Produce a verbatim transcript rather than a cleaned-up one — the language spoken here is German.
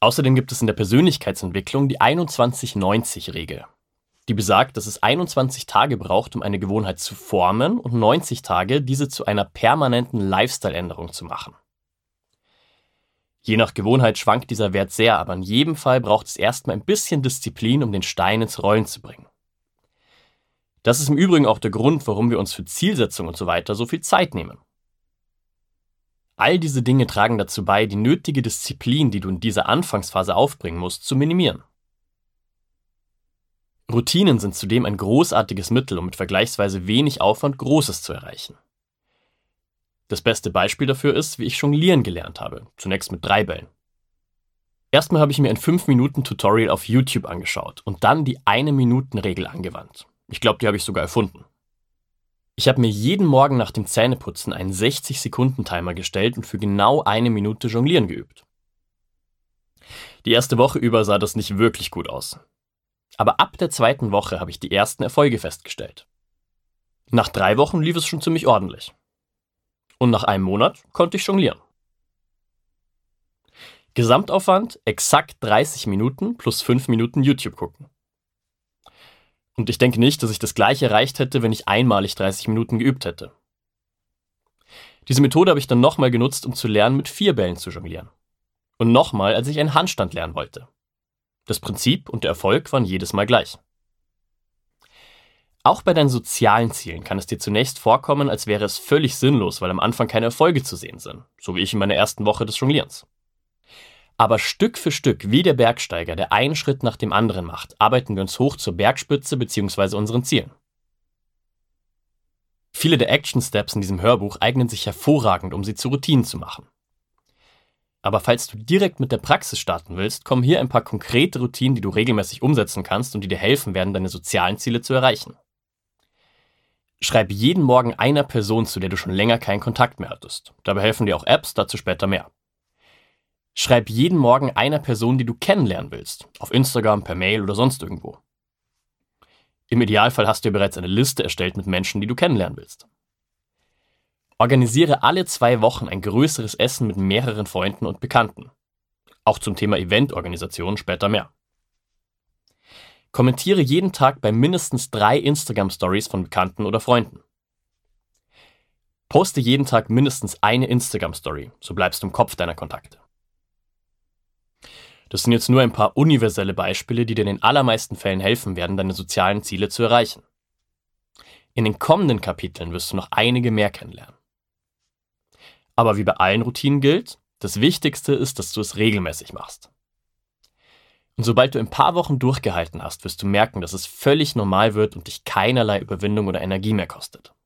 Außerdem gibt es in der Persönlichkeitsentwicklung die einundzwanzig neunzig Regel. Die besagt, dass es einundzwanzig Tage braucht, um eine Gewohnheit zu formen und neunzig Tage, diese zu einer permanenten Lifestyle-Änderung zu machen. Je nach Gewohnheit schwankt dieser Wert sehr, aber in jedem Fall braucht es erstmal ein bisschen Disziplin, um den Stein ins Rollen zu bringen. Das ist im Übrigen auch der Grund, warum wir uns für Zielsetzung und so weiter so viel Zeit nehmen. All diese Dinge tragen dazu bei, die nötige Disziplin, die du in dieser Anfangsphase aufbringen musst, zu minimieren. Routinen sind zudem ein großartiges Mittel, um mit vergleichsweise wenig Aufwand Großes zu erreichen. Das beste Beispiel dafür ist, wie ich jonglieren gelernt habe, zunächst mit drei Bällen. Erstmal habe ich mir ein fünf Minuten Tutorial auf YouTube angeschaut und dann die eine-Minuten-Regel angewandt. Ich glaube, die habe ich sogar erfunden. Ich habe mir jeden Morgen nach dem Zähneputzen einen sechzig Sekunden Timer gestellt und für genau eine Minute Jonglieren geübt. Die erste Woche über sah das nicht wirklich gut aus. Aber ab der zweiten Woche habe ich die ersten Erfolge festgestellt. Nach drei Wochen lief es schon ziemlich ordentlich. Und nach einem Monat konnte ich jonglieren. Gesamtaufwand exakt dreißig Minuten plus fünf Minuten YouTube gucken. Und ich denke nicht, dass ich das gleiche erreicht hätte, wenn ich einmalig dreißig Minuten geübt hätte. Diese Methode habe ich dann nochmal genutzt, um zu lernen, mit vier Bällen zu jonglieren. Und nochmal, als ich einen Handstand lernen wollte. Das Prinzip und der Erfolg waren jedes Mal gleich. Auch bei deinen sozialen Zielen kann es dir zunächst vorkommen, als wäre es völlig sinnlos, weil am Anfang keine Erfolge zu sehen sind, so wie ich in meiner ersten Woche des Jonglierens. Aber Stück für Stück, wie der Bergsteiger, der einen Schritt nach dem anderen macht, arbeiten wir uns hoch zur Bergspitze bzw. unseren Zielen. Viele der Action-Steps in diesem Hörbuch eignen sich hervorragend, um sie zu Routinen zu machen. Aber falls du direkt mit der Praxis starten willst, kommen hier ein paar konkrete Routinen, die du regelmäßig umsetzen kannst und die dir helfen werden, deine sozialen Ziele zu erreichen. Schreib jeden Morgen einer Person, zu der du schon länger keinen Kontakt mehr hattest. Dabei helfen dir auch Apps, dazu später mehr. Schreib jeden Morgen einer Person, die du kennenlernen willst. Auf Instagram, per Mail oder sonst irgendwo. Im Idealfall hast du ja bereits eine Liste erstellt mit Menschen, die du kennenlernen willst. Organisiere alle zwei Wochen ein größeres Essen mit mehreren Freunden und Bekannten. Auch zum Thema Eventorganisation später mehr. Kommentiere jeden Tag bei mindestens drei Instagram-Stories von Bekannten oder Freunden. Poste jeden Tag mindestens eine Instagram-Story, so bleibst du im Kopf deiner Kontakte. Das sind jetzt nur ein paar universelle Beispiele, die dir in den allermeisten Fällen helfen werden, deine sozialen Ziele zu erreichen. In den kommenden Kapiteln wirst du noch einige mehr kennenlernen. Aber wie bei allen Routinen gilt, das Wichtigste ist, dass du es regelmäßig machst. Und sobald du ein paar Wochen durchgehalten hast, wirst du merken, dass es völlig normal wird und dich keinerlei Überwindung oder Energie mehr kostet.